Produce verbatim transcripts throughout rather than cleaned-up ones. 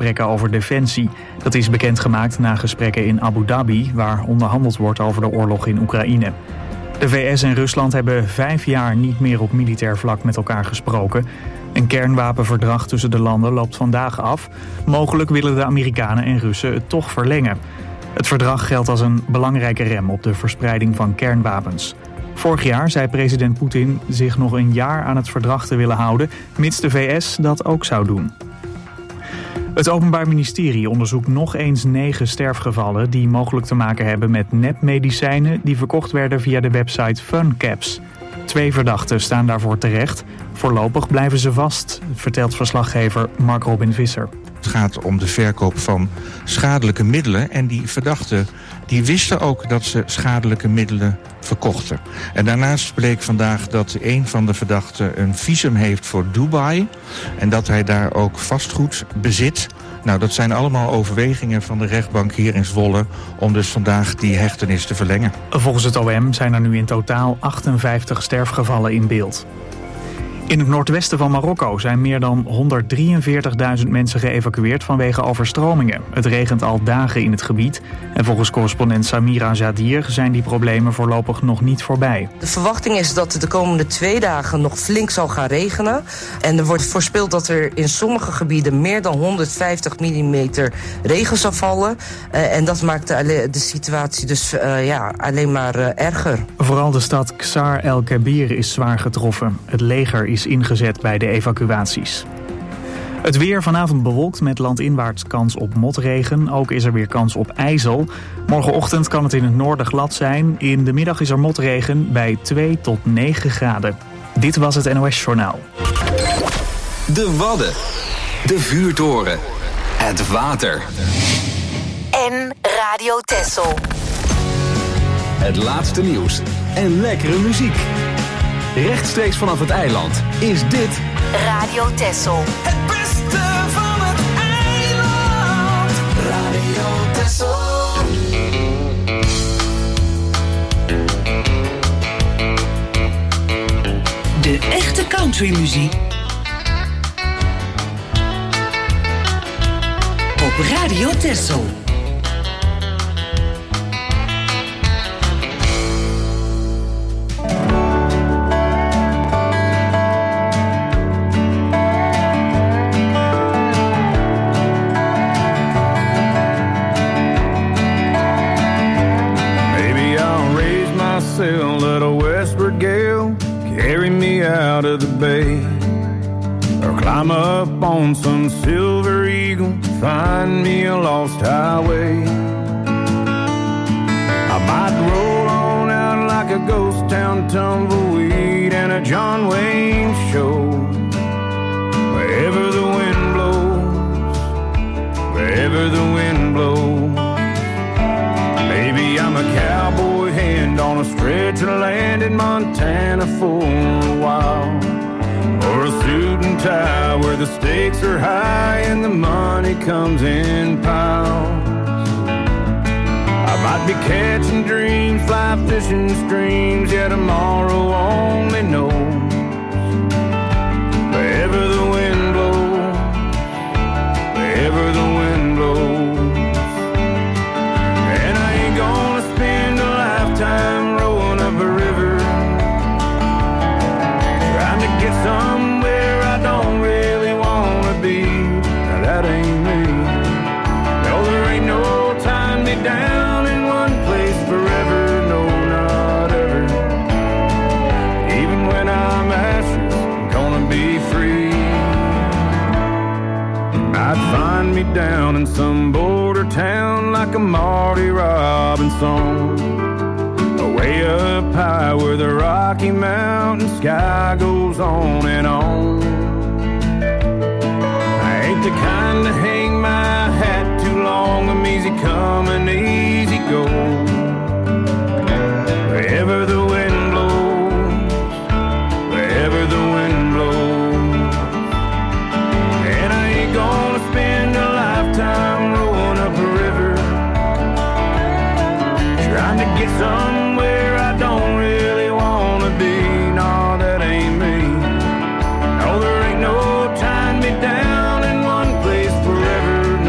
gesprekken over defensie. Dat is bekendgemaakt na gesprekken in Abu Dhabi, waar onderhandeld wordt over de oorlog in Oekraïne. De V S en Rusland hebben vijf jaar niet meer op militair vlak met elkaar gesproken. Een kernwapenverdrag tussen de landen loopt vandaag af. Mogelijk willen de Amerikanen en Russen het toch verlengen. Het verdrag geldt als een belangrijke rem op de verspreiding van kernwapens. Vorig jaar zei president Poetin zich nog een jaar aan het verdrag te willen houden, mits de V S dat ook zou doen. Het Openbaar Ministerie onderzoekt nog eens negen sterfgevallen die mogelijk te maken hebben met nepmedicijnen die verkocht werden via de website FunCaps. Twee verdachten staan daarvoor terecht. Voorlopig blijven ze vast, vertelt verslaggever Mark Robin Visser. Het gaat om de verkoop van schadelijke middelen. En die verdachten die wisten ook dat ze schadelijke middelen verkochten. En daarnaast bleek vandaag dat een van de verdachten een visum heeft voor Dubai. En dat hij daar ook vastgoed bezit. Nou, dat zijn allemaal overwegingen van de rechtbank hier in Zwolle om dus vandaag die hechtenis te verlengen. Volgens het O M zijn er nu in totaal achtenvijftig sterfgevallen in beeld. In het noordwesten van Marokko zijn meer dan honderddrieënveertigduizend mensen geëvacueerd vanwege overstromingen. Het regent al dagen in het gebied. En volgens correspondent Samira Jadir zijn die problemen voorlopig nog niet voorbij. De verwachting is dat het de komende twee dagen nog flink zal gaan regenen. En er wordt voorspeld dat er in sommige gebieden meer dan honderdvijftig millimeter regen zal vallen. Uh, en dat maakt de, de situatie dus uh, ja, alleen maar uh, erger. Vooral de stad Ksar El Kebir is zwaar getroffen. Het leger is ingezet bij de evacuaties. Het weer vanavond bewolkt met landinwaarts kans op motregen. Ook is er weer kans op ijzel. Morgenochtend kan het in het noorden glad zijn. In de middag is er motregen bij twee tot negen graden. Dit was het N O S-journaal. De Wadden. De vuurtoren. Het water. En Radio Texel. Het laatste nieuws. En lekkere muziek. Rechtstreeks vanaf het eiland is dit Radio Texel. Het beste van het eiland. Radio Texel. De echte countrymuziek op Radio Texel. Let a westward gale carry me out of the bay, or climb up on some silver eagle, find me a lost highway. I might roll on out like a ghost town tumbleweed in a John Wayne show. Wherever the wind blows, wherever the wind blows. Maybe I'm a cowboy hand on a stretch of land in Montana for a while, or a suit and tie where the stakes are high and the money comes in piles. I might be catching dreams, fly fishing streams, yeah, tomorrow only knows. Wherever the wind blows, wherever the wind blows. Time rolling up a river, trying to get somewhere I don't really wanna be. Now that ain't me. No, there ain't no tying me down in one place forever. No, not ever. Even when I'm ashes, I'm gonna be free. You might find me down in some border town like a Marty Robbins song, way up high where the Rocky Mountain sky goes on and on. I ain't the kind to hang my hat too long. I'm easy come and easy go. Wherever the wind blows, wherever the wind blows. And I ain't gonna spend a lifetime rolling up a river, trying to get some don't really wanna be. No, that ain't me. No, there ain't no tying me down in one place forever.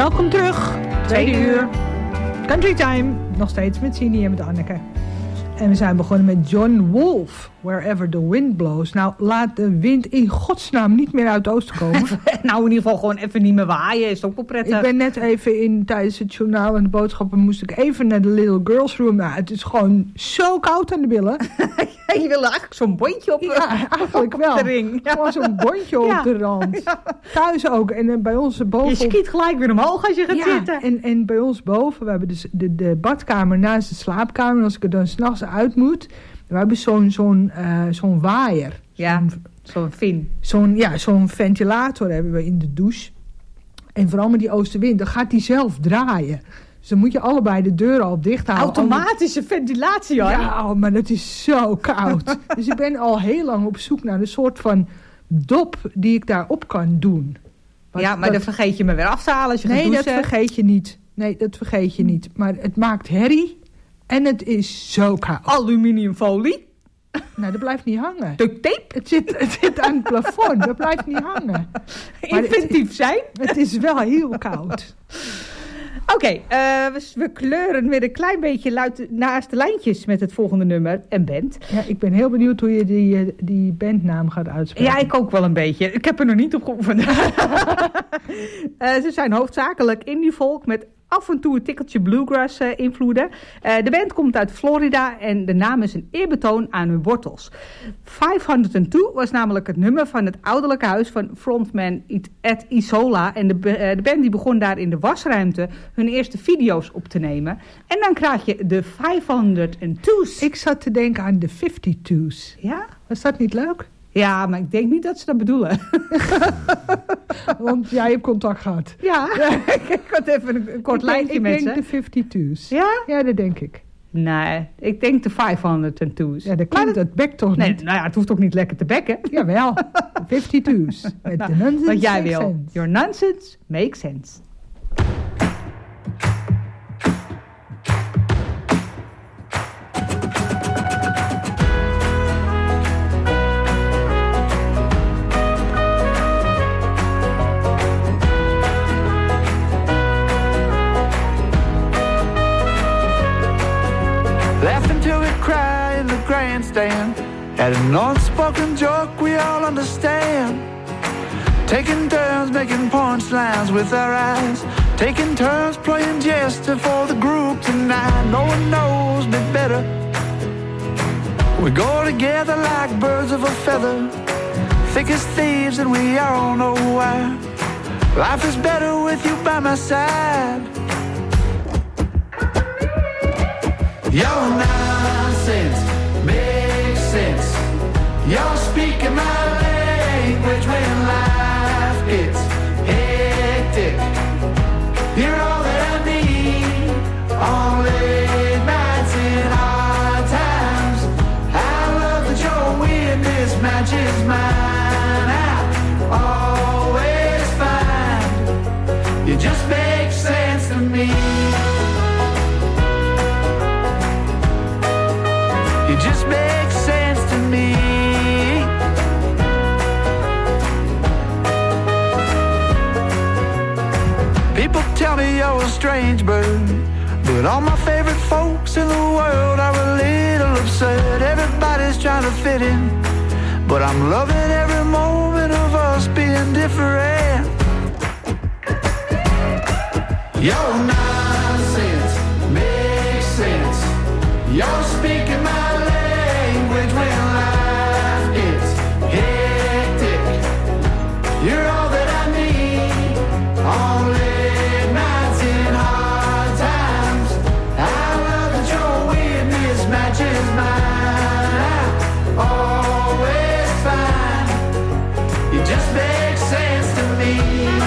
Welkom terug. Tweede uur. Country Time. Nog steeds met Sini en met Anneke. En we zijn begonnen met John Wolfe. Wherever the wind blows. Nou, laat de wind in godsnaam niet meer uit het oosten komen. Nou, in ieder geval gewoon even niet meer waaien. Is ook wel prettig. Ik ben net even in, tijdens het journaal en de boodschappen moest ik even naar de Little Girls Room. Nou, het is gewoon zo koud aan de billen. Je wilde eigenlijk zo'n bondje op, ja, eigenlijk op wel. de ring. Ja. Gewoon zo'n bondje ja. op de rand. Ja. Thuis ook. En uh, bij ons boven... Je schiet gelijk weer omhoog als je gaat ja, zitten. En, en bij ons boven, we hebben dus de, de badkamer naast de slaapkamer. En als ik er dan s'nachts uit moet, we hebben zo'n, zo'n, uh, zo'n waaier. Ja, zo'n, zo'n fin. Zo'n, ja, zo'n ventilator hebben we in de douche. En vooral met die oostenwind, dan gaat die zelf draaien. Dus dan moet je allebei de deuren al dicht houden. Automatische ventilatie, hoor. Ja, maar dat is zo koud. Dus ik ben al heel lang op zoek naar een soort van dop die ik daarop kan doen. Wat, ja, maar dat... dan vergeet je me weer af te halen als je nee, gaat douchen. Nee, dat vergeet je niet. Nee, dat vergeet je niet. Maar het maakt herrie en het is zo koud. Aluminiumfolie? Nou, dat blijft niet hangen. Duct tape? Het zit, het zit aan het plafond, dat blijft niet hangen. Inventief zijn? Het, het is wel heel koud. Oké, okay, uh, we, we kleuren weer een klein beetje luid naast de lijntjes met het volgende nummer en band. Ja, ik ben heel benieuwd hoe je die, die bandnaam gaat uitspreken. Ja, ik ook wel een beetje. Ik heb er nog niet op geoefend. uh, ze zijn hoofdzakelijk indie folk met af en toe een tikkeltje bluegrass uh, invloeden. Uh, de band komt uit Florida en de naam is een eerbetoon aan hun wortels. vijfhonderdtwee was namelijk het nummer van het ouderlijke huis van frontman Ed Isola. En de, uh, de band die begon daar in de wasruimte hun eerste video's op te nemen. En dan krijg je de vijfhonderdtwee's. Ik zat te denken aan de vijftigtwee's. Ja? Was dat niet leuk? Ja, maar ik denk niet dat ze dat bedoelen. Want jij hebt contact gehad. Ja, ik had even een, een kort ik lijntje denk, met ik ze. denk de vijftigtwee's. Ja? Ja, dat denk ik. Nee, ik denk de vijfhonderdtwee's. Ja, dat klinkt, dat bekt toch nee, niet? Nou ja, het hoeft ook niet lekker te bekken. Jawel, de vijftigtwee's. Met nou, de nonsense wat jij wil. Sense. Your nonsense makes sense. Laughing till we cry in the grandstand at an unspoken joke we all understand. Taking turns making punchlines with our eyes. Taking turns playing jester for the group tonight. No one knows me better. We go together like birds of a feather. Thick as thieves and we all know why. Life is better with you by my side. Your nonsense makes sense. You're speaking my language when life gets hectic. You're all that I need on late nights and hard times. I love that your witness matches mine. I always find you just make sense to me. It just makes sense to me. People tell me you're a strange bird, but all my favorite folks in the world are a little absurd. Everybody's trying to fit in, but I'm loving every moment of us being different. Your nonsense makes sense. You're speaking my language when life gets hectic. You're all that I need on late nights and hard times. I love that your witness matches mine. I always find it just makes sense to me.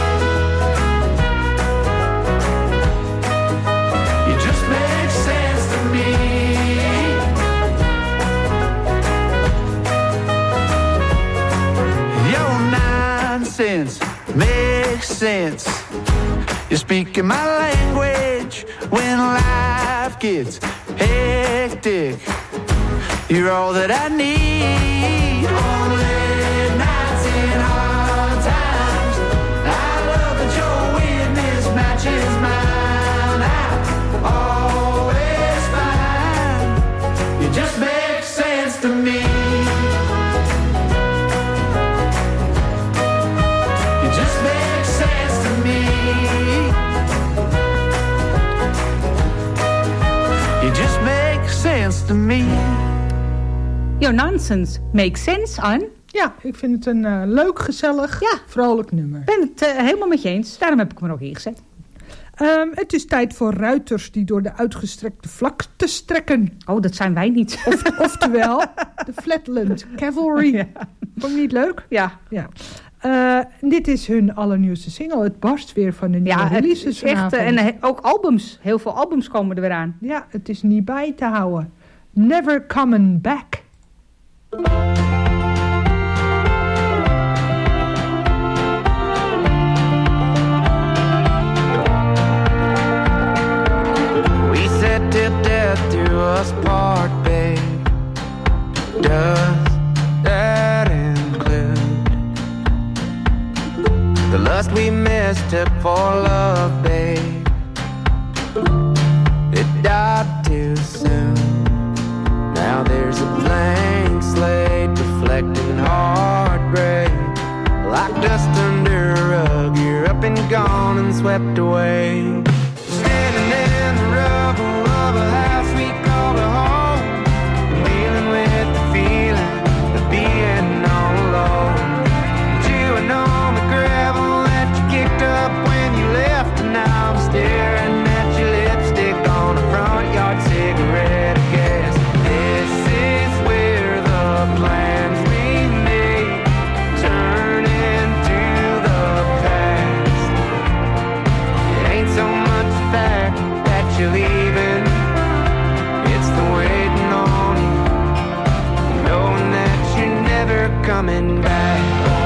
It just makes sense to me. Sense makes sense. You're speaking my language when life gets hectic. You're all that I need on late nights and hard times. I love that your witness matches to me. Your nonsense makes sense, Ann. Ja, ik vind het een uh, leuk, gezellig, ja. vrolijk nummer. Ik ben het uh, helemaal met je eens. Daarom heb ik hem er ook ingezet. Um, het is tijd voor ruiters die door de uitgestrekte vlakte strekken. Oh, dat zijn wij niet. Of, oftewel, de Flatland Cavalry. Ja. Vond je niet leuk? Ja. ja. Uh, dit is hun allernieuwste single. Het barst weer van de nieuwe ja, releases het is echt, uh, En ook albums. Heel veel albums komen er weer aan. Ja, het is niet bij te houden. Never Coming Back. Till death do us part, babe. Does that include the lust we mistook for love, babe? It died too soon. Now there's a blank slate reflecting heartbreak, like dust under a rug. You're up and gone and swept away. Standing in the rubble of a house we call a home, dealing with the feeling of being all alone, chewing on the gravel that you kicked up when you left, and now I'm staring at your lipstick on a front yard cigarette. I guess this is where the plans we made turn into the past. It ain't so much the fact that you're leaving, it's the waiting on you, knowing that you're never coming back.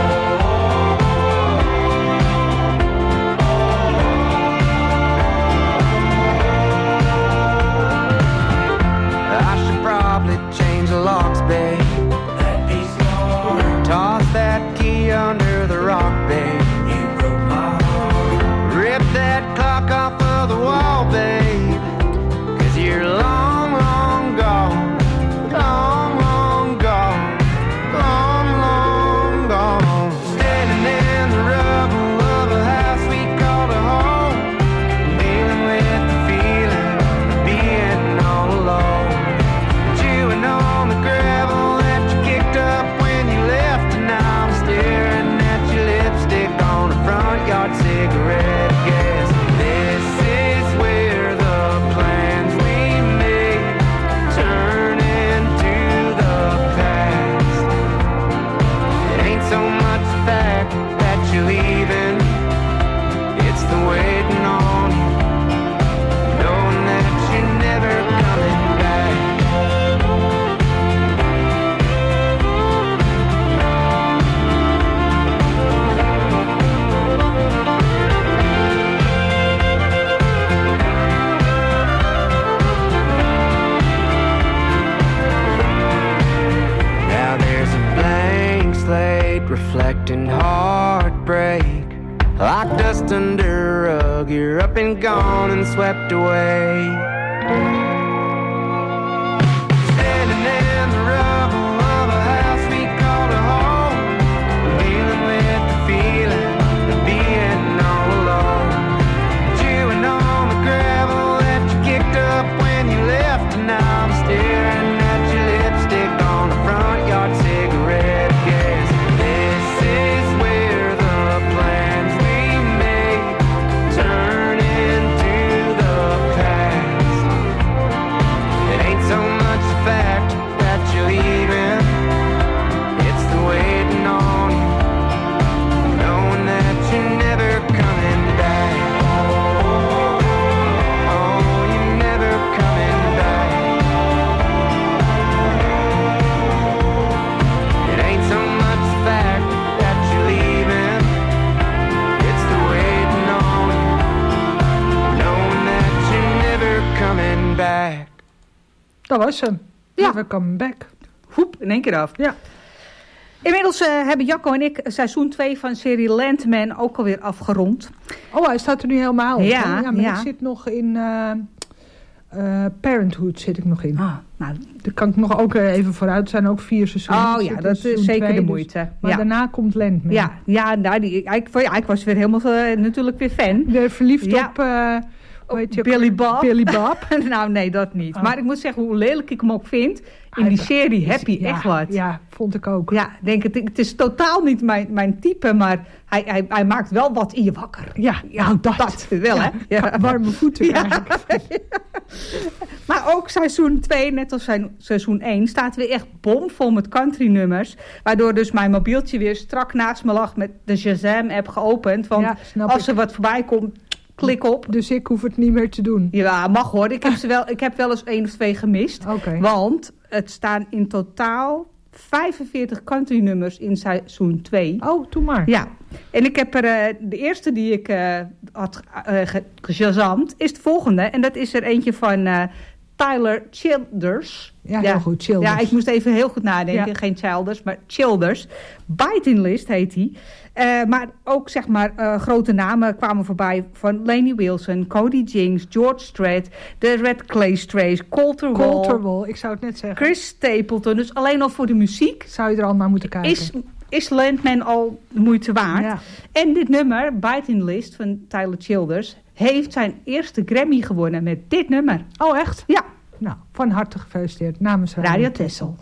I should probably change the locks, babe. That piece more. Toss that key under the rock, babe. You broke my heart. Rip that clock off of the wall, babe. Cause you're long, long gone. Long, long gone. Long, long gone. Standing in the rubble of a house we called a home, dealing with the feeling of being all alone, chewing on the gravel that you kicked up when you left, and now I'm staring at your lipstick on a front yard cigarette. I guess this is where the plans we made turn into the past. It ain't so much the fact that you're leaving, it's the waiting on you, knowing that you're never coming back. Now there's a blank slate reflecting heartbreak, like dust under a rug. You're up and gone and swept away. Standing in the rubble of a house we called a home, dealing with the feeling of being all alone, chewing on the gravel that you kicked up when you left, and now I'm staring at your lipstick on a front yard cigarette. I guess this is where the plans we made turn into the past. It ain't so much the fact that you're leaving, it's the waiting on you, knowing that you're never coming back. Oh, you're never coming back. It ain't so much the fact that you're leaving, it's the waiting on you, knowing that you're never coming back. Dat was hem. Ja. Never Coming Back. Hoep, in één keer af. Ja. Inmiddels uh, hebben Jacco en ik seizoen twee van serie Landman ook alweer afgerond. Oh, hij staat er nu helemaal op. Ja, ja, maar ja. ik zit nog in uh, uh, Parenthood zit ik nog in. Ah, nou, Daar kan ik nog ook uh, even vooruit zijn, ook vier seizoenen. Oh Ik ja, zit in dat is seizoen zeker twee, de dus- moeite. Maar Ja. daarna komt Landman. Ja, ja, nou, die, ik, ja, ik was weer helemaal uh, natuurlijk weer fan. Ik ben verliefd Ja. op, uh, Weet je, Billy Bob. Billy Bob. Nou, nee, dat niet. Oh. Maar ik moet zeggen, hoe lelijk ik hem ook vind... in die serie heb je ja, echt wat. Ja, vond ik ook. Ja, denk het, het is totaal niet mijn, mijn type... maar hij, hij, hij maakt wel wat in je wakker. Ja, ja nou, dat. dat wel, ja, hè? Ja. Warme voeten Ja. eigenlijk. Maar ook seizoen twee, net als zijn, seizoen één... staat weer echt bomvol met country-nummers. Waardoor dus mijn mobieltje weer strak naast me lag... met de Shazam-app geopend. Want Ja, snap als ik. er wat voorbij komt, klik op. Dus ik hoef het niet meer te doen. Ja, mag hoor. Ik heb, ze wel, ik heb wel eens één of twee gemist. Oké. Want het staan in totaal vijfenveertig country-nummers in seizoen twee. Oh, doe maar. Ja, en ik heb er uh, de eerste die ik uh, had uh, ge- geshazamd is de volgende. En dat is er eentje van uh, Tyler Childers. Ja, heel goed, Childers. Ja, ik moest even heel goed nadenken. Ja. Geen Childers, maar Childers. Biting List heet hij. Uh, maar ook zeg maar uh, grote namen kwamen voorbij van Lainey Wilson, Cody Jinks, George Strait, de Red Clay Strays, Colter Wall, Colter Wall, ik zou het net zeggen. Chris Stapleton. Dus alleen al voor de muziek zou je er al naar moeten kijken. is, is Landman al de moeite waard. Ja. En dit nummer, Biting List van Tyler Childers, heeft zijn eerste Grammy gewonnen met dit nummer. Oh, echt? Ja. Nou, van harte gefeliciteerd namens Radio Tessel.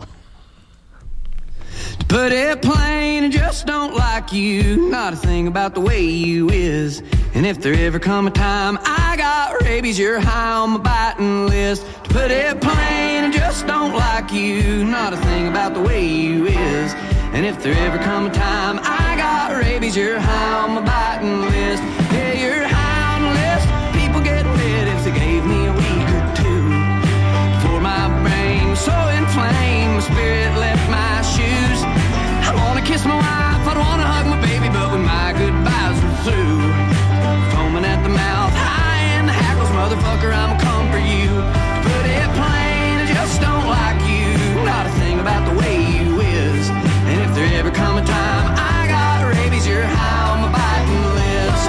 To put it plain, I just don't like you. Not a thing about the way you is. And if there ever come a time I got rabies, you're high on my biting list. To put it plain, I just don't like you. Not a thing about the way you is. And if there ever come a time I got rabies, you're high on my biting list. Yeah, you're high on the list. People get rid if they gave me a week or two. Before my brain was so inflamed, my spirit left my shoes. I wanna kiss my wife, I'd wanna hug my baby, but when my goodbyes were through, foaming at the mouth, high in the hackles, motherfucker, I'ma come for you. To put it plain, I just don't like you. Not a thing about the way you is. And if there ever come a time I got rabies, you're high on my biting list.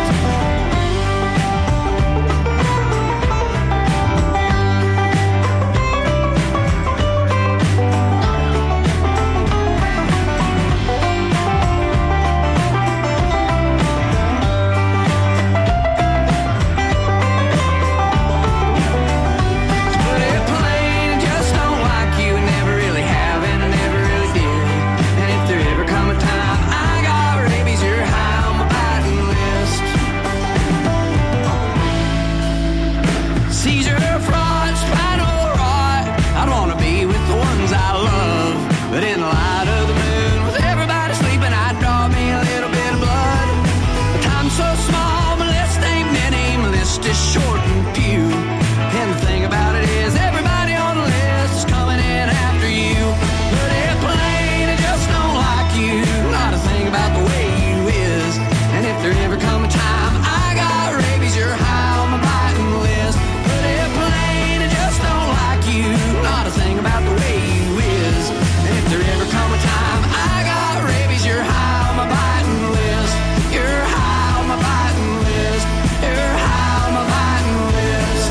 But in the light of the moon, with everybody sleeping, I'd draw me a little bit of blood. The time's so small, my list ain't many, my list is short and few. And the thing about it is, everybody on the list is coming in after you. But it plain, I just don't like you. Not a thing about the way you is. And if there ever come a time I got rabies, you're high on my biting list. But it plain, I just don't like you. Not a thing about the way you is. If there ever come a time I got rabies, you're high on my biting list. You're high on my biting list. You're high on my biting list.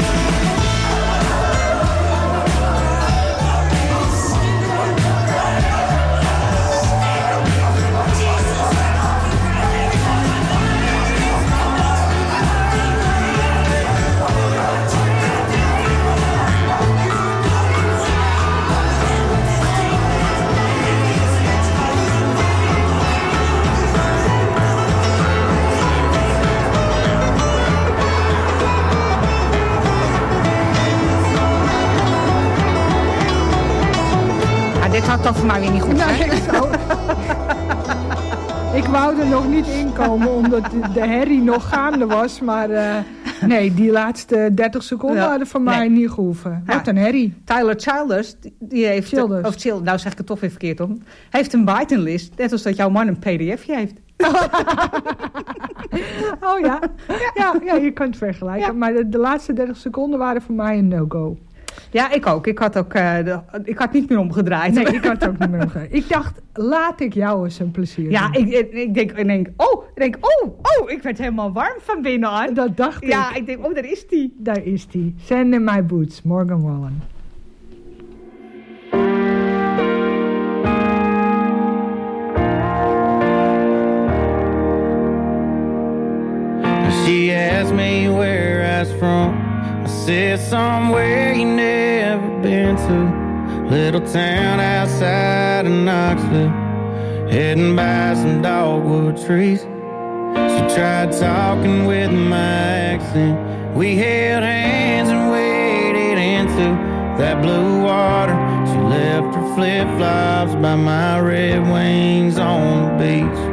Dit had toch voor mij weer niet goed zijn. Nee, ik, zou... ik wou er nog niet in komen omdat de, de herrie nog gaande was. Maar uh, nee, die laatste dertig seconden Ja, hadden van nee. mij niet gehoeven. Ja. Wat een herrie. Tyler Childers, die- die heeft... Childers. Of Childers, nou zeg ik het toch weer verkeerd om. Heeft een biting list, net als dat jouw man een pdfje heeft. Oh ja. Ja, ja, je kunt het vergelijken. Ja. Maar de, de laatste dertig seconden waren voor mij een no-go. Ja, ik ook. Ik had ook, uh, de, ik had niet meer omgedraaid. Nee, ik had het ook niet meer omgegaan. Ik dacht, laat ik jou eens een plezier Ja, doen. ik, ik, ik denk, ik denk, oh, ik denk, oh, oh, ik werd helemaal warm van binnen aan. Dat dacht Ja, ik. ik denk, oh, daar is die. Daar is die. Sand in my boots, Morgan Wallen. She asked me where I was from. said somewhere you never been to, little town outside of Knoxville, heading by some dogwood trees. She tried talking with my accent. We held hands and waded into that blue water. She left her flip-flops by my Red Wings on the beach.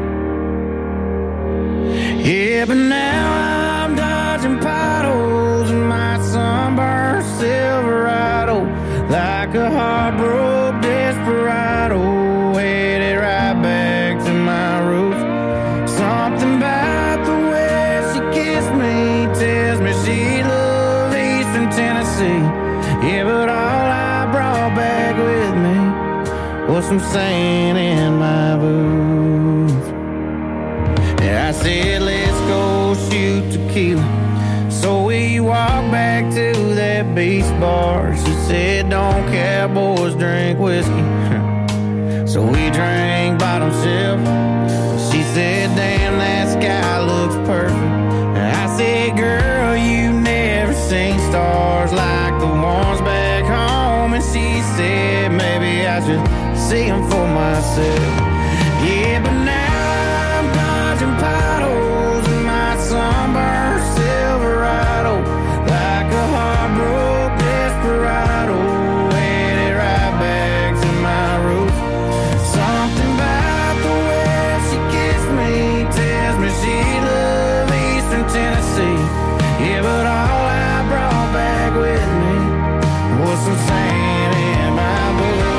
Yeah, but now I'm dodging potholes in my sunburned Silverado, like a heartbroken desperado, headed right back to my roots. Something about the way she kissed me tells me she loved Eastern Tennessee. Yeah, but all I brought back with me was some sand in my boots. Yeah, I said, let's go shoot tequila. So we walked back to that beach bar. She said, don't cowboys drink whiskey. So we drank bottom shelf. She said, damn, that sky looks perfect. And I said, girl, you never seen stars like the ones back home. And she said, maybe I should see them for myself. Yeah, but now I'm dodging potholes in my sunburned Silverado, like a heartbroken desperado, headed right back to my roots. Something about the way she kissed me tells me she loved Eastern Tennessee. Yeah, but all I brought back with me was some sand in my boots.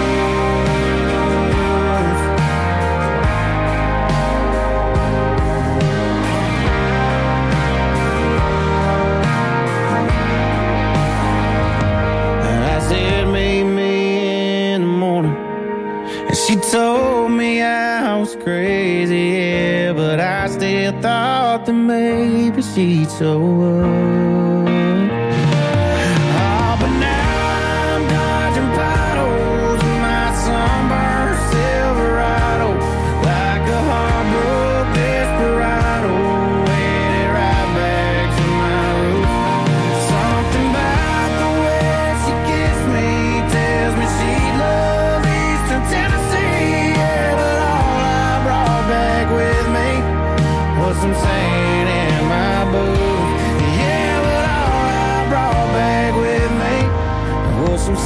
She told me I was crazy, yeah, but I still thought that maybe she'd show up. Oh, but now I'm dodging potholes in my sunburned Silverado, like a heartbroken desperado, headed right back to my roots. Something about the way she kissed me tells me she loves Eastern Tennessee. Yeah, but all I brought back with me was some sand in my boots. Yeah, but all I brought back with me was some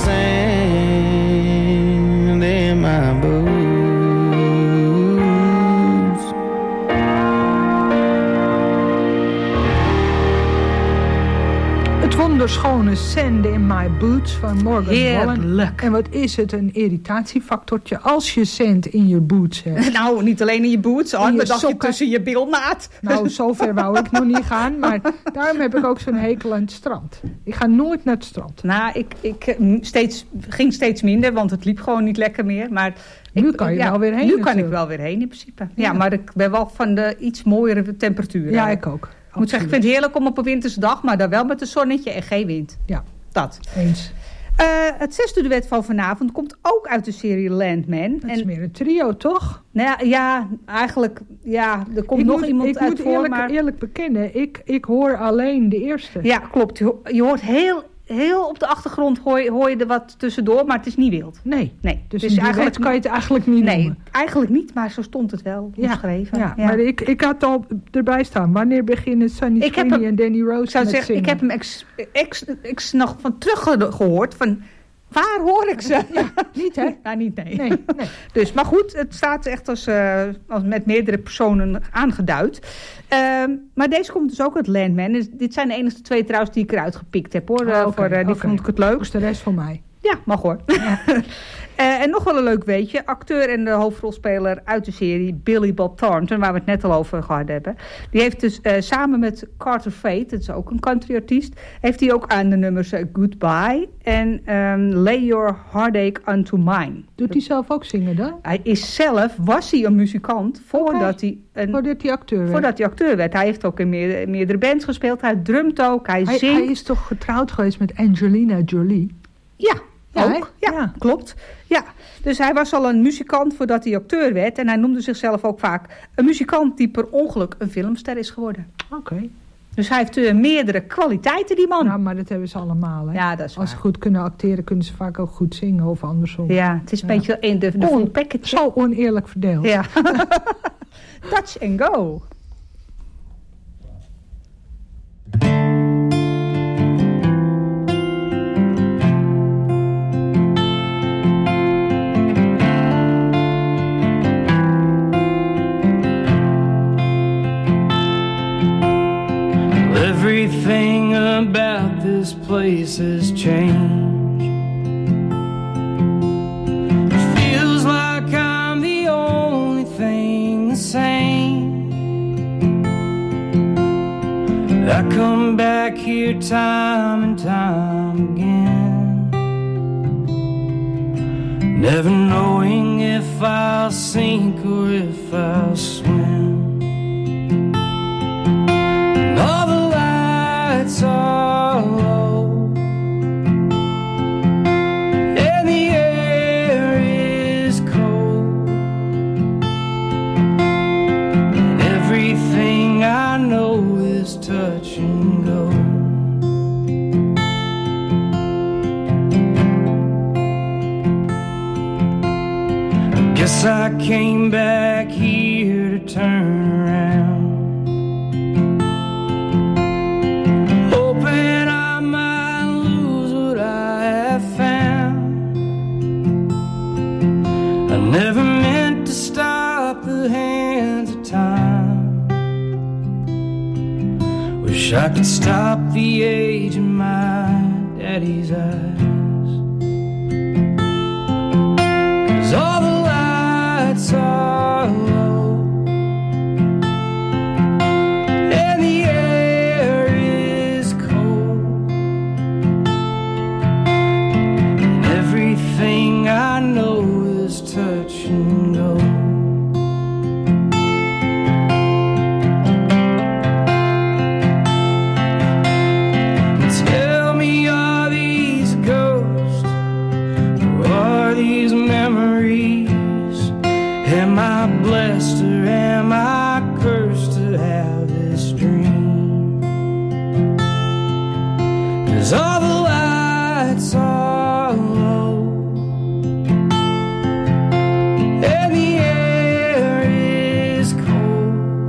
sand in my boots. Het wonderschone Sand in My Boots van Morgan Wallen. Heerlijk. En wat is het een irritatiefactortje als je sand in je boots hebt. Nou, niet alleen in je boots, hoor. In je Maar dacht je sokken. tussen je bilnaad. Nou, zover wou ik nog niet gaan. Maar daarom heb ik ook zo'n hekel aan het strand. Ik ga nooit naar het strand. Nou, ik, ik eh, steeds, ging steeds minder, want het liep gewoon niet lekker meer. Maar Nu ik, kan je ja, wel weer heen Nu kan ik natuurlijk. wel weer heen, in principe. Ja, Ja. maar ik ben wel van de iets mooiere temperaturen. Ja, ik ook. Ik moet zeggen, ik vind het heerlijk om op een winterse dag, maar dan wel met een zonnetje en geen wind. Ja, Dat. eens. Uh, het zesde duet van vanavond komt ook uit de serie Landman. Dat is meer een trio, toch? Nou ja, ja, eigenlijk, ja, er komt ik nog moet, iemand ik uit moet voor, eerlijk, maar... eerlijk bekennen, ik, ik hoor alleen de eerste. Ja, klopt. Je ho- Je hoort heel, heel op de achtergrond hoor je, hoor je er wat tussendoor, maar het is niet wild. Nee, Nee, dus, dus een eigenlijk duet kan je het eigenlijk niet Nee, noemen. eigenlijk niet, maar zo stond het wel geschreven. Ja, maar ik, ik had al erbij staan. Wanneer beginnen Sonny Ik heb Sweeney hem- en Danny Rose Ik zou met zeggen, zingen? ik heb hem ex, ex, ex nog van terug ge- gehoord. Van, waar hoor ik ze? Ja, niet hè? Nou, niet, nee. Nee, nee. Dus, maar goed, het staat echt als, uh, als met meerdere personen aangeduid. Um, maar deze komt dus ook uit Landman. Dus dit zijn de enige twee trouwens die ik eruit gepikt heb, hoor. Oh, Uh, okay, voor, uh, die okay. vond ik het leuk. Dus de rest van mij. Ja, mag hoor. Ja. uh, en nog wel een leuk weetje. Acteur en de hoofdrolspeler uit de serie Billy Bob Thornton, waar we het net al over gehad hebben. Die heeft dus uh, samen met Carter Fate, dat is ook een countryartiest, heeft hij ook aan de nummers uh, Goodbye en um, Lay Your Heartache Unto Mine. Doet hij zelf ook zingen dan? Hij is zelf, was hij een muzikant voordat Okay. hij een... Voordat hij acteur werd? Voordat hij acteur werd. Hij heeft ook in meerdere, meerdere bands gespeeld. Hij drumt ook, hij, Hij, zingt. hij is toch getrouwd geweest met Angelina Jolie? Ja, Ja, ook. Ja, ja. klopt. Ja. Dus hij was al een muzikant voordat hij acteur werd. En hij noemde zichzelf ook vaak een muzikant die per ongeluk een filmster is geworden. Oké. Okay. Dus hij heeft uh, meerdere kwaliteiten, die man. Ja, maar dat hebben ze allemaal. Hè? Ja, dat is waar. Als ze goed kunnen acteren, kunnen ze vaak ook goed zingen of andersom. Ja, het is een ja. beetje in de, de full package. Zo oneerlijk verdeeld. Ja. Touch and go. Everything about this place has changed. It feels like I'm the only thing the same. I come back here time and time again, never knowing if I'll sink or if I'll swim. All the lights are low and the air is cold, and everything I know is touch and go. I guess I came back here to turn around, never meant to stop the hands of time. Wish I could stop the age in my daddy's eyes. 'Cause all the lights are low and the air is cold, and everything I know touch and go. Tell me, are these ghosts or are these memories? Am I blessed or am I cursed to have this dream? 'Cause all the lights are low and the air is cold,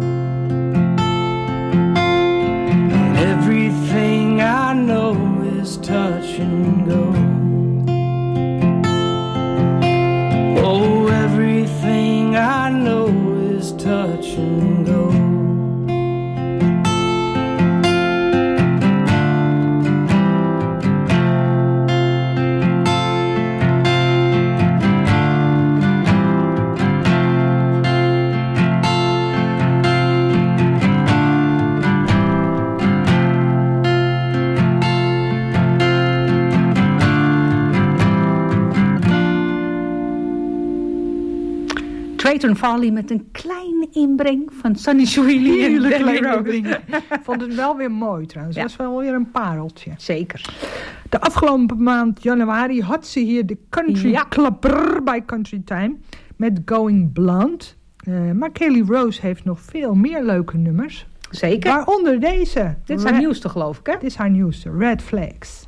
and everything I know is touch and go. Oh, everything I know is touch and go. Drayton Farley met een kleine inbreng van Sonny Sweeney en Danny Rose. Ik vond het wel weer mooi trouwens. Het ja. was wel weer een pareltje. Zeker. De afgelopen maand januari had ze hier de Country ja. Club bij Country Time met Going Blonde. Uh, maar Kelly Rose heeft nog veel meer leuke nummers. Zeker. Waaronder deze. Dit is haar Red, nieuwste geloof ik hè? Dit is haar nieuwste. Red Flags.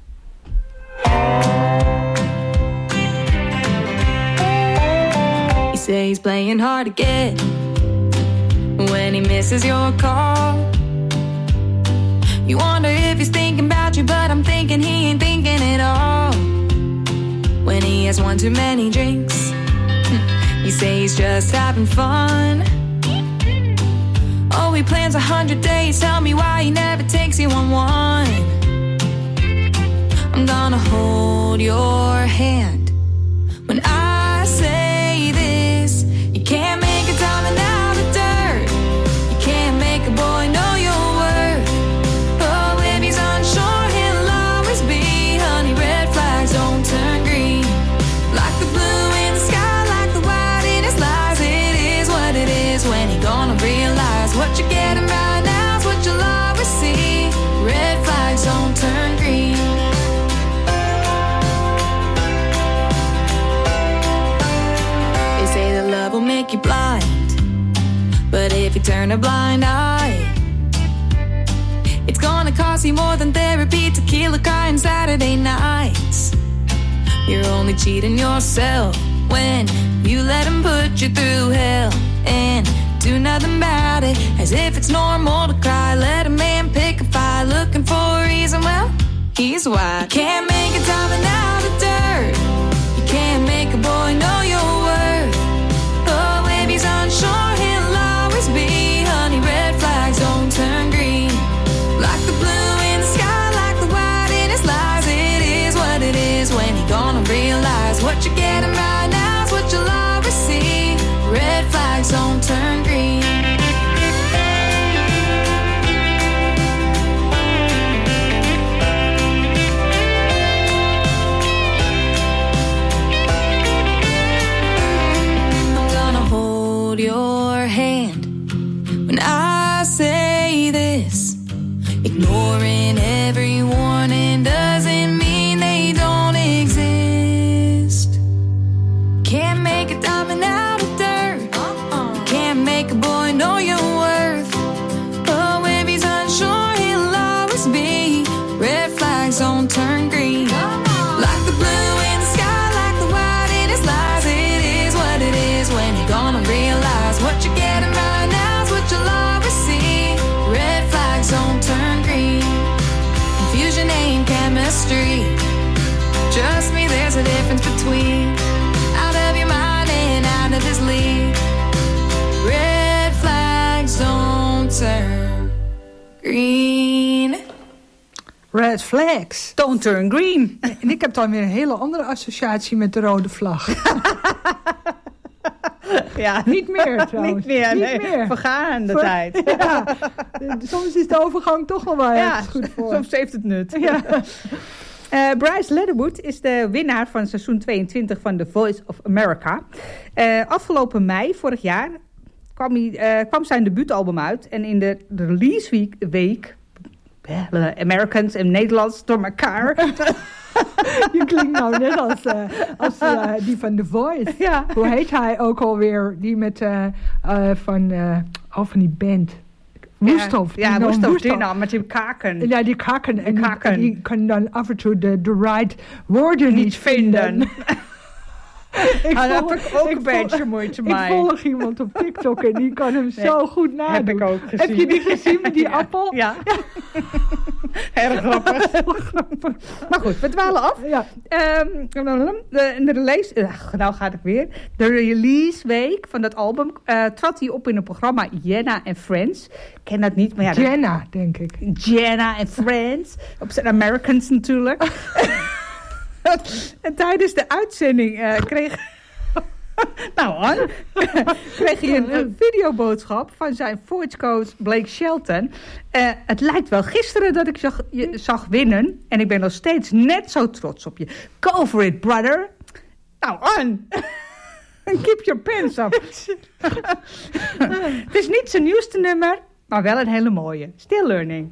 He says he's playing hard to get when he misses your call. You wonder if he's thinking about you, but I'm thinking he ain't thinking at all. When he has one too many drinks, you say he's just having fun. Oh, he plans a hundred days, tell me why he never takes you on one. I'm gonna hold your hand when I say this. You can't make a diamond out of dirt. You can't make a boy know your worth. Oh, if he's unsure, he'll always be. Honey, red flags don't turn green. Like the blue in the sky, like the white in his lies. It is what it is. When he gonna realize what you're getting right now is what you'll always see. Red flags don't turn green. Will make you blind, but if you turn a blind eye, it see more than therapy, tequila crying Saturday nights. You're only cheating yourself when you let him put you through hell and do nothing about it, as if it's normal to cry. Let a man pick a fight, looking for a reason, well, he's why. You can't make a diamond out of dirt. You can't make a boy know your worth. Oh, if he's unsure, he'll always be. Honey, red flags don't turn green. Like the blue in the sky, like the white in his lies. It is what it is. When he gonna realize what you're getting right now is what you'll always see. Red flags don't turn green. I'm gonna hold your hand when I say this. Ignoring every warning doesn't mean they don't exist. Can't make a diamond out of dirt. Uh-uh. Can't make a boy know your worth. But if he's unsure, he'll always be. Red flags don't turn green. Like the blue in the sky, like the white in his lies. It is what it is. When you're gonna realize what you're getting right now is what you'll always see. Red flags don't turn green. Confusion ain't chemistry. Trust me, there's a difference between out of your mind and out of his league. Red flags don't turn green. Red flags. Don't turn green. En ik heb dan weer een hele andere associatie met de rode vlag. Ja. Niet meer trouwens. Niet meer, Niet nee. meer. Vergaande Ver- tijd. Ja. Soms is de overgang toch wel wel Ja, ergens goed voor. soms heeft het nut. Ja. Uh, Bryce Leatherwood is de winnaar van seizoen tweeëntwintig van The Voice of America. Uh, afgelopen mei, vorig jaar, kwam, hij, uh, kwam zijn debuutalbum uit. En in de release week, week uh, Americans en Nederlands door elkaar. Je klinkt nou net als, uh, als uh, die van The Voice. Ja. Hoe heet hij ook alweer? Die met uh, uh, van, uh, oh, van die band. Woesthof. Ja, Woesthof, Dina, met die kaken. Ja, die kaken. En kaken. Die, die kan dan af en toe de, de right woorden niet, niet vinden. Ik ah, daar heb ik ook ik een beetje moeite mee. Ik volg iemand op TikTok en die kan hem nee, zo goed nadoen. Heb ik ook gezien. Heb je die gezien met die ja. appel? Ja. ja. Erg grappig. Maar goed, we dwalen af. Ja. Um, de, de release, uh, nou gaat ik weer. De release week van dat album uh, trad hij op in het programma Jenna and Friends. Ik ken dat niet, maar ja. Jenna, dat, denk ik. Jenna and Friends. Op zijn Americans natuurlijk. En tijdens de uitzending uh, kreeg... nou, Anne, kreeg hij een, een videoboodschap van zijn voice coach Blake Shelton. Uh, het lijkt wel gisteren dat ik zag, je zag winnen. En ik ben nog steeds net zo trots op je. Go for it, brother. Nou, Anne. Keep your pants up. Het is niet zijn nieuwste nummer, maar wel een hele mooie. Still learning.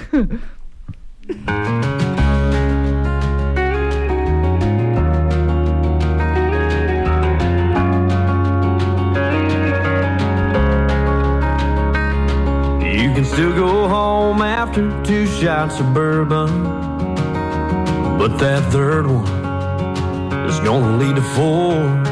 You can still go home after two shots of bourbon, but that third one is gonna lead to four.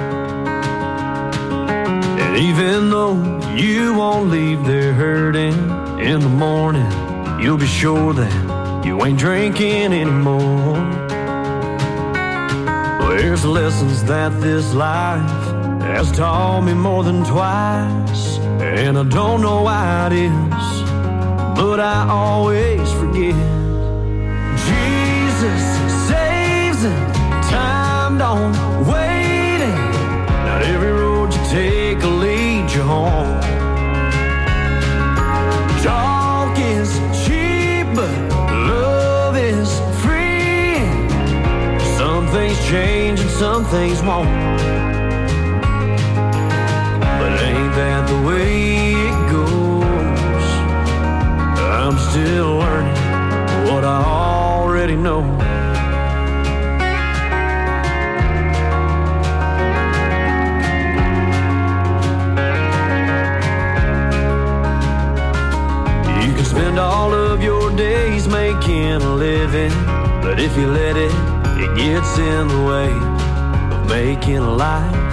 And even though you won't leave there hurting in the morning, you'll be sure that you ain't drinking anymore. Well, there's lessons that this life has taught me more than twice, and I don't know why it is, but I always forget. Jesus saves and time don't wait, and not every road you take will lead you home. Talk is cheap, but love is free. Some things change and some things won't, but ain't that the way it goes? I'm still learning what I already know. You can spend all of your days making making a living, but if you let it, it gets in the way of making a life.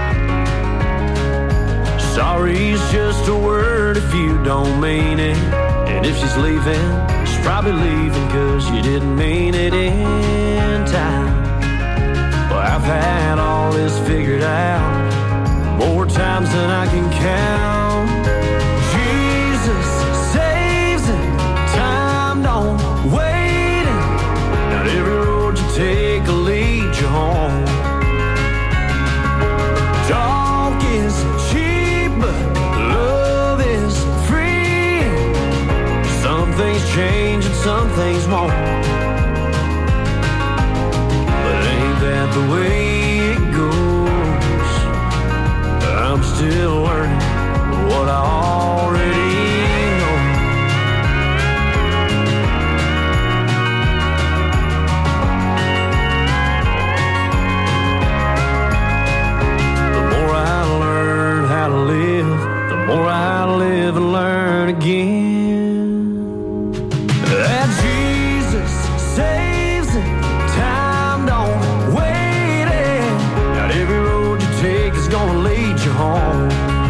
Sorry's just a word if you don't mean it. And if she's leaving, she's probably leaving cause you didn't mean it in time. Well, I've had all this figured out more times than I can count. Jesus saves it, time don't wait it. Not every road you take will lead you home. Talk is cheap, but love is free. Some things change and some things won't. But ain't that the way it goes? I'm still learning what I already know. The more I learn how to live, the more I live and learn again. That Jesus saves it, time don't wait it. Not every road you take is gonna lead you home.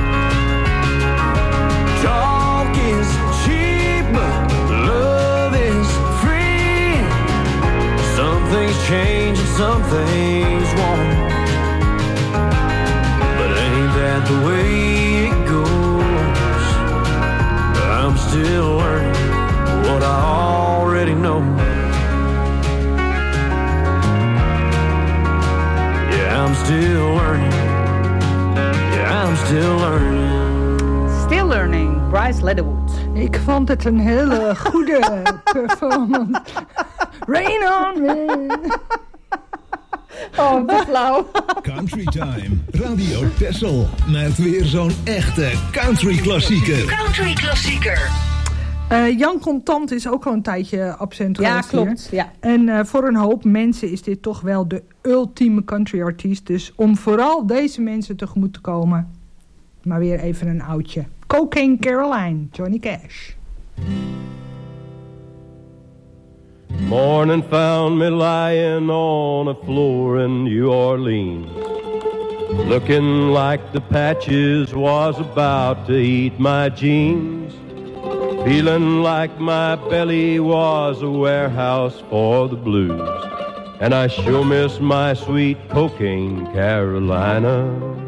Talk is cheap, but love is free. Some things change and some things won't. But ain't that the way it goes? I'm still learning what I already know. Yeah, I'm still learning. Yeah, I'm still learning. Still learning, Bryce Leatherwood. Ik vond het een hele goede performance. Rain on me. Oh, te flauw. Country Time, Radio Texel. Met weer zo'n echte country klassieker. Country klassieker. Uh, Jan Contant is ook al een tijdje absent Ja, geweest klopt. hier. Ja. En uh, voor een hoop mensen is dit toch wel de ultieme country artiest. Dus om vooral deze mensen tegemoet te komen, maar weer even een oudje. Cocaine Caroline, Johnny Cash. Morning found me lying on a floor in New Orleans, looking like the patches was about to eat my jeans, feeling like my belly was a warehouse for the blues, and I sure miss my sweet Cocaine Carolina.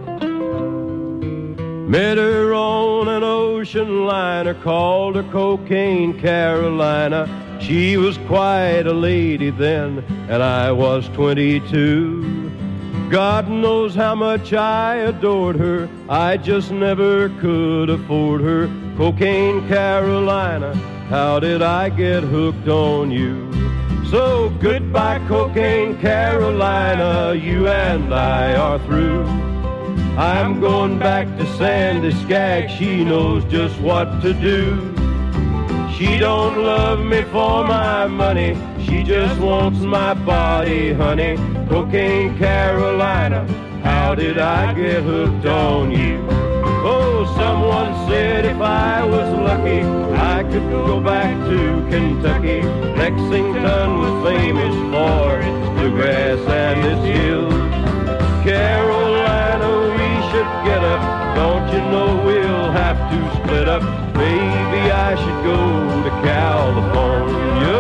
Met her on an ocean liner, called her Cocaine Carolina. She was quite a lady then, and I was twenty-two. God knows how much I adored her, I just never could afford her. Cocaine Carolina, how did I get hooked on you? So goodbye Cocaine Carolina, you and I are through. I'm going back to Sandy Skag, she knows just what to do. She don't love me for my money, she just wants my body, honey. Cocaine Carolina, how did I get hooked on you? Oh, someone said if I was lucky, I could go back to Kentucky. Lexington was famous for its bluegrass and its hills. Carolina, we should get up, don't you know we'll have to split up. Maybe I should go to California.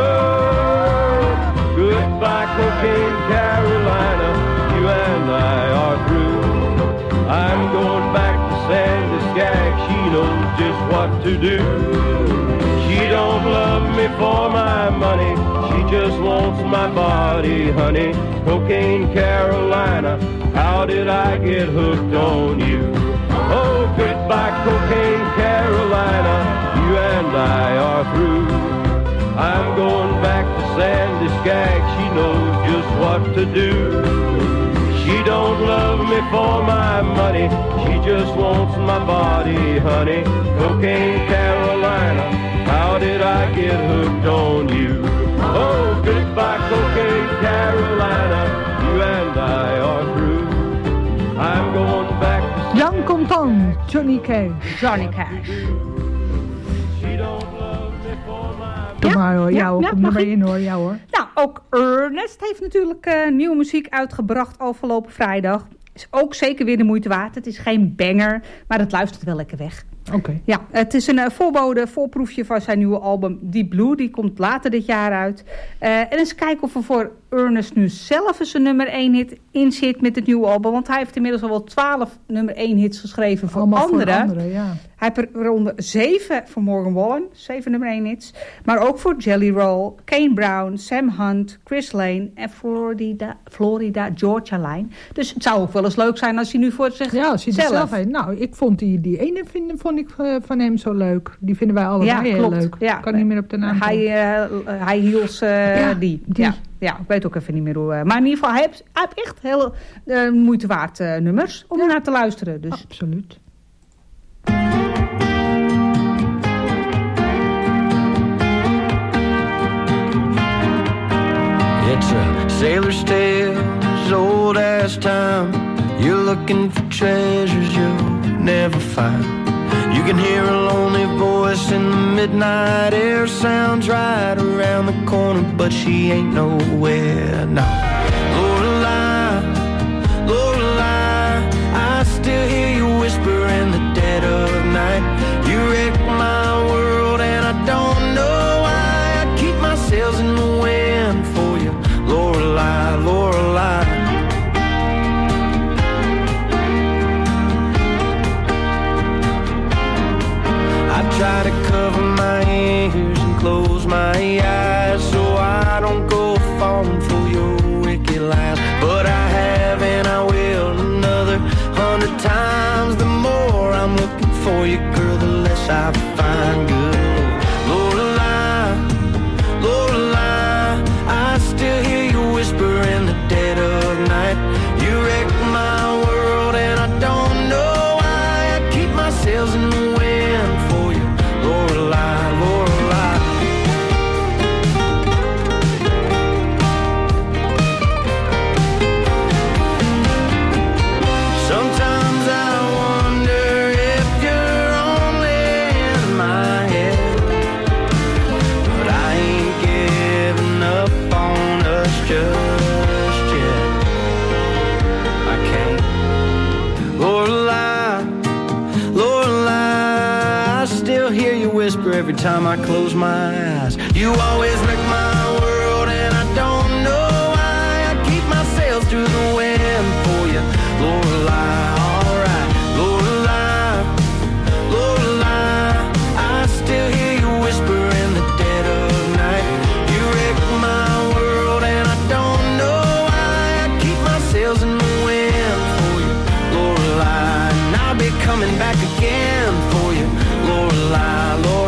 Goodbye Cocaine Carolina, you and I are through. I'm going back to Sandy Skag, she knows just what to do. She don't love me for my money, she just wants my body, honey. Cocaine Carolina, how did I get hooked on you? Oh, goodbye Cocaine Carolina, you and I are through. I'm going back to Sandy Skag, she knows just what to do. She don't love me for my money, she just wants my body, honey. Cocaine Carolina, how did I get hooked on you? Oh, goodbye Cocaine Carolina, you and I are through. I'm going back to Jan Contant, Johnny Cash. Johnny Cash. De ja, maar hoor. Ja, ja, ja, kom er maar in hoor. Ja hoor. Nou, ook Ernest heeft natuurlijk uh, nieuwe muziek uitgebracht afgelopen vrijdag. Is ook zeker weer de moeite waard. Het is geen banger, maar het luistert wel lekker weg. Oké. Okay. Ja, het is een uh, voorbode, voorproefje van zijn nieuwe album Deep Blue. Die komt later dit jaar uit. Uh, en eens kijken of er voor Ernest nu zelf eens een nummer één hit in zit met het nieuwe album. Want hij heeft inmiddels al wel twaalf nummer één hits geschreven voor Allemaal anderen. Voor anderen, ja. Hij heeft er rond zeven voor Morgan Wallen, zeven nummer één hits. Maar ook voor Jelly Roll, Kane Brown, Sam Hunt, Chris Lane en Florida, Florida Georgia Line. Dus het zou ook wel eens leuk zijn als hij nu voor zich ja, als hij zelf... zelf heeft. Nou, ik vond die, die ene vinden, vond ik uh, van hem zo leuk. Die vinden wij allebei ja, heel klopt. leuk. Ja, kan niet meer op de naam Hij, uh, hij hiels uh, ja, die. die. Ja, ja, ik weet ook even niet meer hoe. Uh, maar in ieder geval, hij heeft, hij heeft echt heel uh, moeite waard uh, nummers om ja. naar te luisteren. Dus. Absoluut. It's a sailor's tale, as old as time. You're looking for treasures you'll never find. You can hear a lonely voice in the midnight air. Sounds right around the corner, but she ain't nowhere now. Lorelei, Lorelei, I still hear you whisper in the dead of night. You wreck my world and I don't know why. I keep my sails in the wind for you, Lorelei, Lorelei. Try to cover my ears and close my eyes so I don't go falling for your wicked lies. But I have and I will another hundred times. The more I'm looking for you, girl, the less I find good. Lorelei, Lorelei, I still hear you whisper in the dead of night. You wreck my world and I don't know why. I keep my sails in the wind. Every time I close my eyes, you always wreck my world and I don't know why. I keep my sails through the wind for you, Lorelei, alright. Lorelei, Lorelei, I still hear you whisper in the dead of night. You wreck my world and I don't know why. I keep my sails in the wind for you, Lorelei, and I'll be coming back again for you, Lorelei, Lorelei.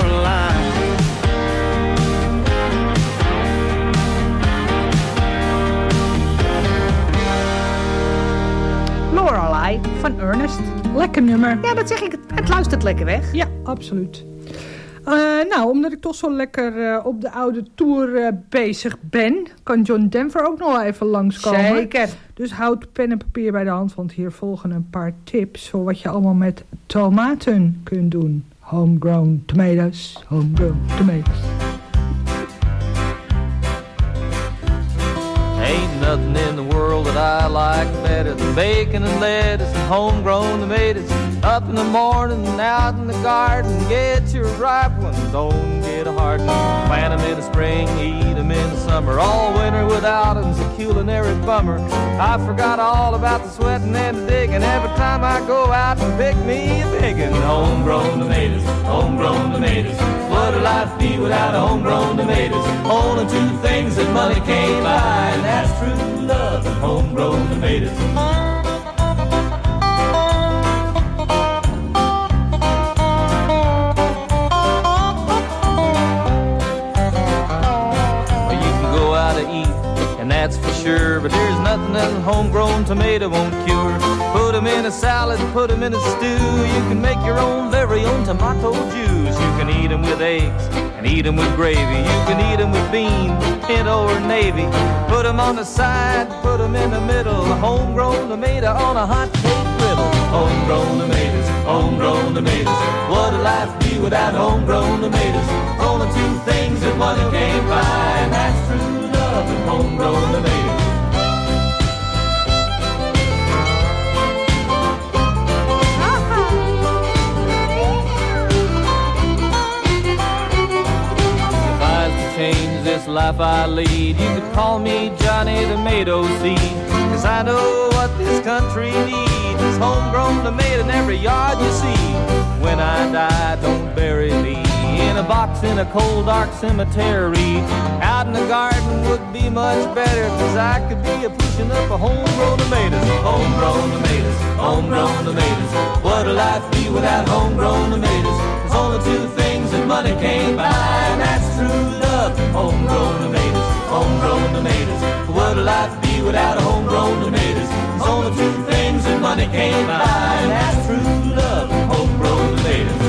Lorelei van Ernest. Lekker nummer. Ja, dat zeg ik. Het luistert lekker weg. Ja, absoluut. Uh, nou, omdat ik toch zo lekker uh, op de oude tour uh, bezig ben, kan John Denver ook nog wel even langskomen. Zeker. Dus houd pen en papier bij de hand, want hier volgen een paar tips voor wat je allemaal met tomaten kunt doen. Homegrown tomatoes, homegrown tomatoes. Ain't nothing in the world that I like better than bacon and lettuce and homegrown tomatoes. Up in the morning and out in the garden, get your ripe ones, don't get a hard one. Plant them in the spring, eat them in the summer. All winter without them's a culinary bummer. I forgot all about the sweating and the digging every time I go out and pick me a big one. Homegrown tomatoes, homegrown tomatoes. What would life be without homegrown tomatoes? Only two things that money can't buy, and that's true love and homegrown tomatoes. That's for sure, but there's nothing that a homegrown tomato won't cure. Put them in a salad, put them in a stew. You can make your own very own tomato juice. You can eat them with eggs and eat them with gravy. You can eat them with beans, pinto or navy. Put them on the side, put them in the middle. A homegrown tomato on a hot cake griddle. Homegrown tomatoes, homegrown tomatoes. What would life be without homegrown tomatoes? Only two things that money can't buy, and that's true love and homegrown tomatoes. Change this life I lead, you could call me Johnny Tomato Seed, cause I know what this country needs is homegrown tomato in every yard you see. When I die, don't bury me in a box in a cold dark cemetery. Out in the garden would be much better, cause I could be a pushing up a homegrown tomatoes. Homegrown tomatoes, homegrown tomatoes. What'll life be without homegrown tomatoes? There's only two things that money can't buy, and that's true love and homegrown tomatoes. Homegrown tomatoes. What'll life be without homegrown tomatoes? There's only two things that money can't buy, and that's true love and homegrown tomatoes.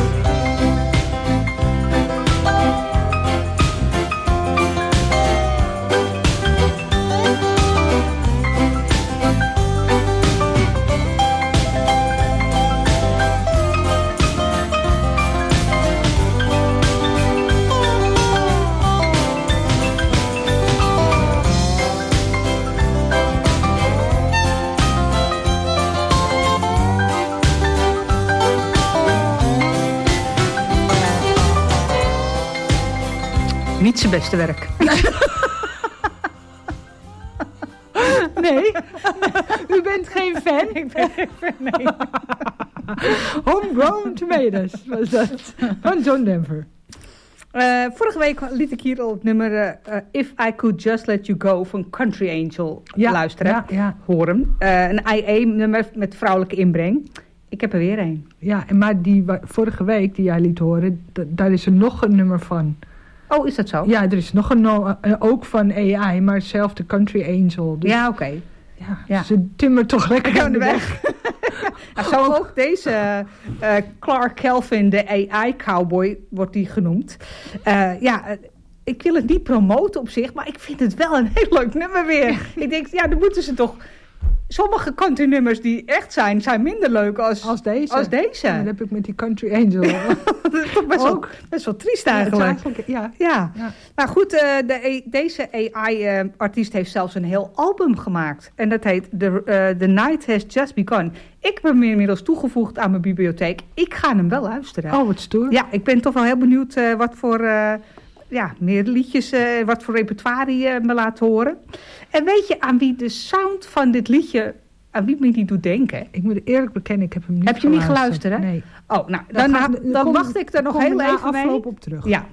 Niet zijn beste werk. Nee? U bent geen fan? Ik ben geen fan, nee. Homegrown Tomatoes was dat. Van John Denver. Uh, vorige week liet ik hier al het nummer uh, If I Could Just Let You Go van Country Angel ja, luisteren. Ja, ja. Horen. Uh, een I A-nummer met vrouwelijke inbreng. Ik heb er weer een. Ja, maar die vorige week die jij liet horen, d- daar is er nog een nummer van. Oh, is dat zo? Ja, er is nog een, uh, ook van A I, maar hetzelfde Country Angel. Dus, ja, oké. Okay. Ja, ja. Ze timmert toch lekker aan de weg. Nou, zo ook deze uh, Clark Kelvin, de A I-cowboy, wordt die genoemd. Uh, ja, uh, ik wil het niet promoten op zich, maar ik vind het wel een heel leuk nummer weer. Ja. Ik denk, ja, dan moeten ze toch... Sommige country nummers die echt zijn, zijn minder leuk als, als deze. Als deze. Ja, dat heb ik met die Country Angel. Dat is toch best wel, best wel triest eigenlijk. Ja, eigenlijk, ja. Ja. Ja. Maar goed, uh, de, deze A I-artiest uh, heeft zelfs een heel album gemaakt. En dat heet The, uh, The Night Has Just Begun. Ik heb hem inmiddels toegevoegd aan mijn bibliotheek. Ik ga hem wel luisteren. Oh, wat stoer. Ja, ik ben toch wel heel benieuwd uh, wat voor... Uh, ja, meer liedjes, uh, wat voor repertoire je me laat horen. En weet je aan wie de sound van dit liedje, aan wie me die doet denken? Ik moet eerlijk bekennen, ik heb hem niet Heb je hem niet geluisterd, hè? Nee. Oh, nou, dan, dan, dan, dan kom, wacht ik er nog heel even mee. Afloop op terug. Ja.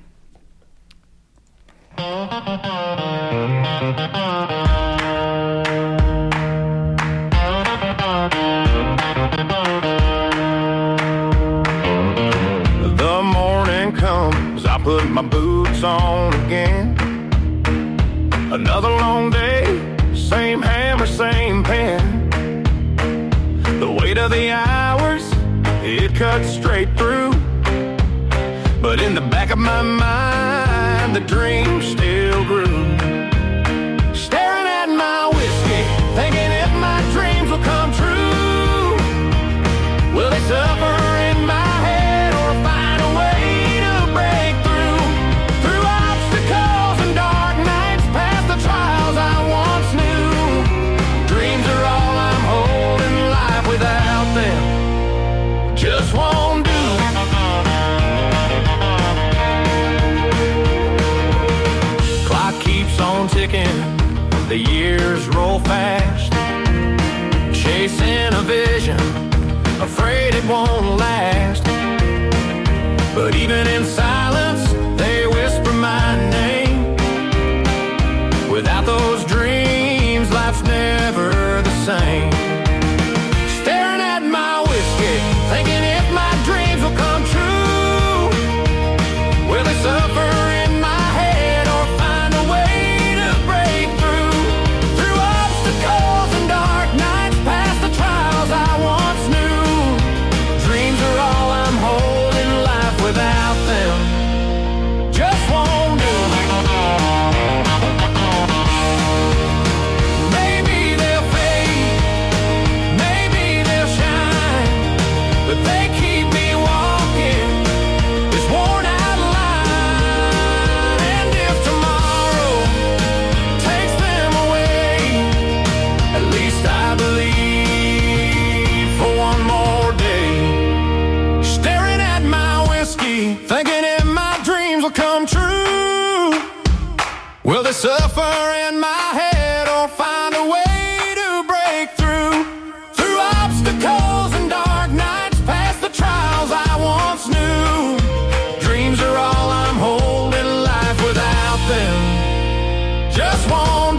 The morning comes, I put my boots on again. Another long day, same hammer, same pen. The weight of the hours, it cuts straight through. But in the back of my mind, the dream still grew. Staring at my whiskey, thinking if my dreams will come true. Will they suffer in my head or find a way to break through? Through obstacles and dark nights, past the trials I once knew. Dreams are all I'm holding, life without them just won't do. Clock keeps on ticking, the years roll fast. Chasing a vision, afraid it won't last. But even in silence, they whisper my name. Without those dreams, life's never the same. Staring at my whiskey, thinking if my dreams will come true. Will they suffer in my head or find a way to break through? Through obstacles and dark nights, past the trials I once knew. Dreams come true. Will they suffer in my head or find a way to break through? Through obstacles and dark nights, past the trials I once knew. Dreams are all I'm holding, life without them just won't do.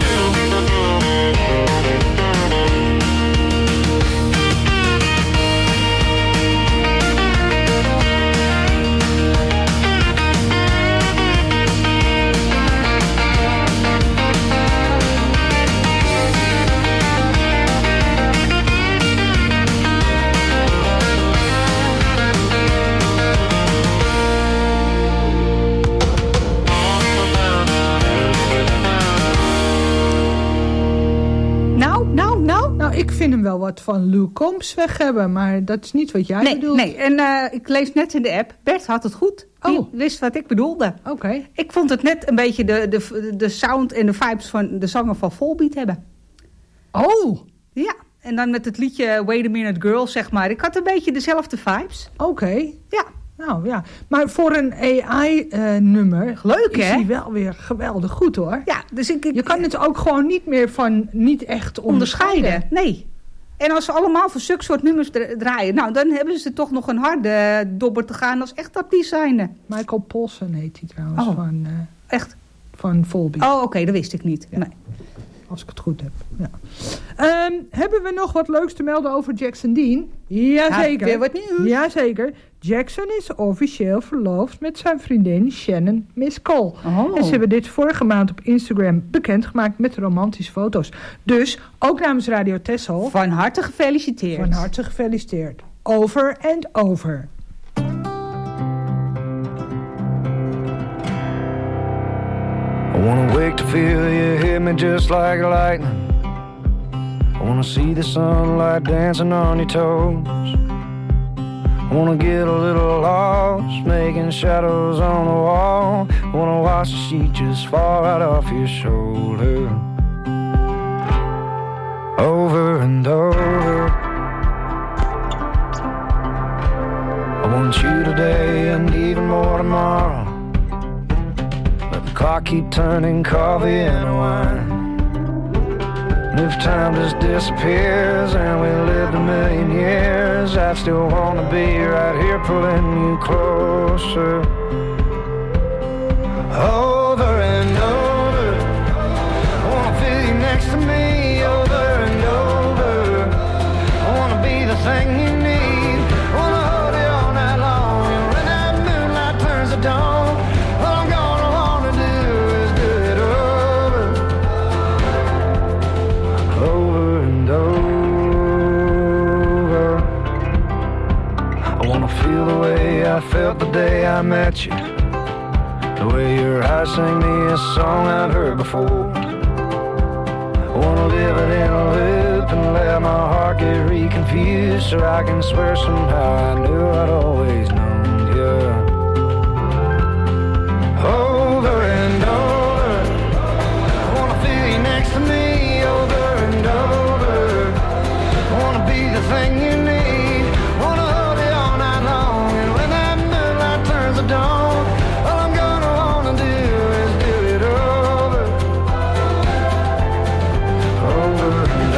Ik vind hem wel wat van Luke Combs weg hebben, maar dat is niet wat jij nee, bedoelt. Nee, en uh, ik lees net in de app, Bert had het goed. Die oh. wist wat ik bedoelde. Oké. Okay. Ik vond het net een beetje de, de, de sound en de vibes van de zanger van Volbeat hebben. Oh! Ja, en dan met het liedje Wait a Minute Girl, zeg maar. Ik had een beetje dezelfde vibes. Oké. Okay. Ja. Nou ja, maar voor een A I-nummer uh, leuk is hè? hij wel weer geweldig goed hoor. Ja, dus ik, ik, je kan het ook gewoon niet meer van niet echt onderscheiden. onderscheiden. Nee. En als ze allemaal voor zulke soort nummers draaien, nou dan hebben ze toch nog een harde dobber te gaan als echt artiest zijnde. Michael Polson heet hij trouwens. Oh, van, uh, echt? Van Volbeat. Oh, oké, okay, dat wist ik niet. Ja. Nee. Als ik het goed heb. Ja. Um, hebben we nog wat leuks te melden over Jackson Dean? Jazeker. Ja, wat nieuws. Jazeker. Jackson is officieel verloofd met zijn vriendin Shannon Miss Cole. Oh. En ze hebben dit vorige maand op Instagram bekendgemaakt met romantische foto's. Dus, ook namens Radio Texel. Van harte gefeliciteerd. Van harte gefeliciteerd. Over and over. I wanna wake to feel you hit me just like lightning. I wanna see the sunlight dancing on your toes. I wanna get a little lost, making shadows on the wall. I wanna watch the sheet just fall right off your shoulder. Over and over. I want you today and even more tomorrow. Clock keep turning coffee and wine. And if time just disappears and we lived a million years, I still wanna be right here pulling you closer. Over and over. I wanna feel you next to me. Over and over. I wanna be the thing you need. I wanna hold you all night long. And when that moonlight turns to dawn, I felt the day I met you. The way your eyes sang me a song I'd heard before. I wanna live it in a loop and let my heart get reconfused, so I can swear somehow I knew I'd always known you. Over and over. I wanna feel you next to me. Over and over. I wanna be the thing you need. Dawn. All I'm gonna wanna do is do it over, over and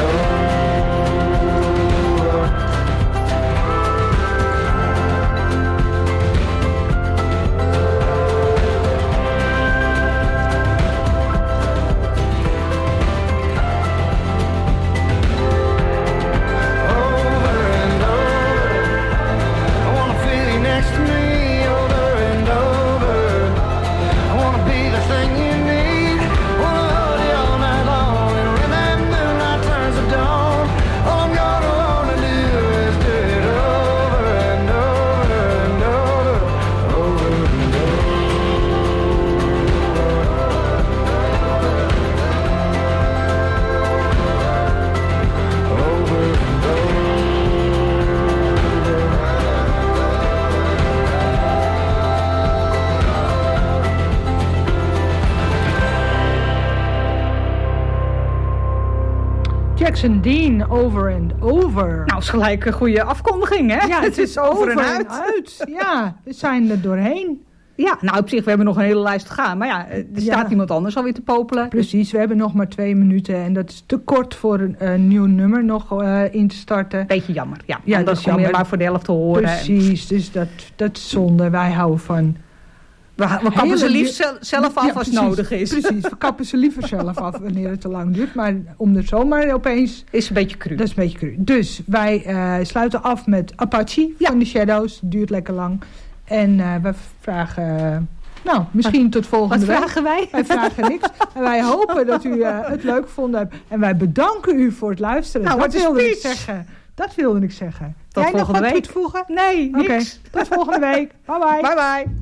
Jackson Dean, Over and Over. Nou, is gelijk een goede afkondiging, hè? Ja, het is over, over en uit. uit. Ja, we zijn er doorheen. Ja, nou op zich, we hebben nog een hele lijst te gaan. Maar ja, er staat ja. iemand anders alweer te popelen. Precies, we hebben nog maar twee minuten. En dat is te kort voor een, een nieuw nummer nog uh, in te starten. Beetje jammer, ja. Ja, dat is jammer. Je maar voor de helft te horen. Precies, dus dat, dat is zonde. Wij houden van... We, we kappen ze liefst zelf af ja, als het nodig is. Precies, we kappen ze liever zelf af wanneer het te lang duurt. Maar om er zomaar opeens... Is een beetje cru. Dat is een beetje cru. Dus wij uh, sluiten af met Apache ja. van The Shadows. Duurt lekker lang. En uh, we vragen... Uh, nou, misschien wat, tot volgende wat week. Wat vragen wij? Wij vragen niks. En wij hopen dat u uh, het leuk vonden. En wij bedanken u voor het luisteren. Nou, dat wilde speech. ik zeggen. Dat wilde ik zeggen. Tot Jij volgende nog wat week. toevoegen? Nee, niks. Okay. Tot volgende week. Bye bye. Bye bye.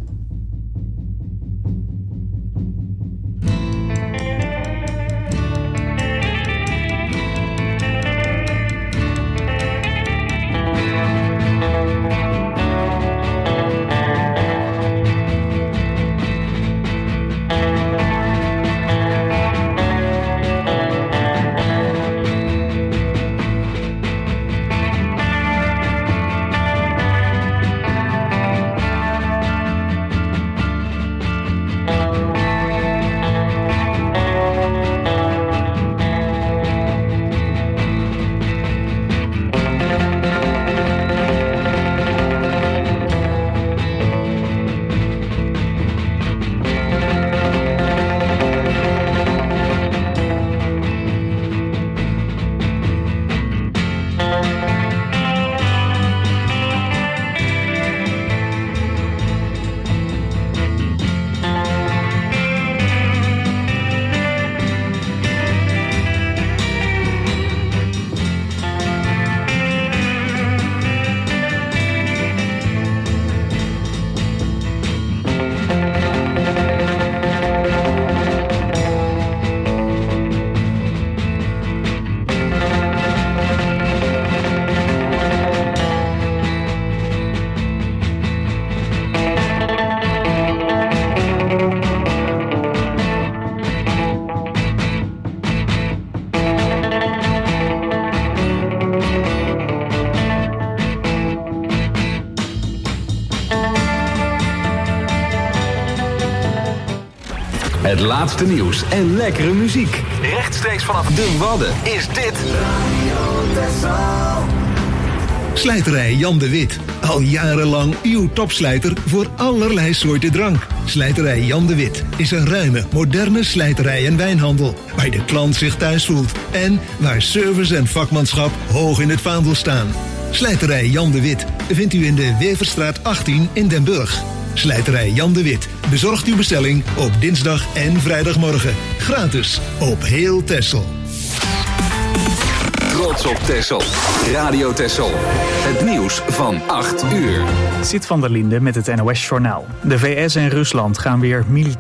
Het laatste nieuws en lekkere muziek. Rechtstreeks vanaf de Wadden is dit Radio Texel. Slijterij Jan de Wit. Al jarenlang uw topslijter voor allerlei soorten drank. Slijterij Jan de Wit is een ruime, moderne slijterij en wijnhandel. Waar de klant zich thuis voelt. En waar service en vakmanschap hoog in het vaandel staan. Slijterij Jan de Wit vindt u in de Weverstraat achttien in Den Burg. Slijterij Jan de Wit bezorgt uw bestelling op dinsdag en vrijdagmorgen. Gratis op heel Texel. Trots op Texel. Radio Texel. Het nieuws van acht uur. Zit van der Linde met het N O S-journaal. De V S en Rusland gaan weer militair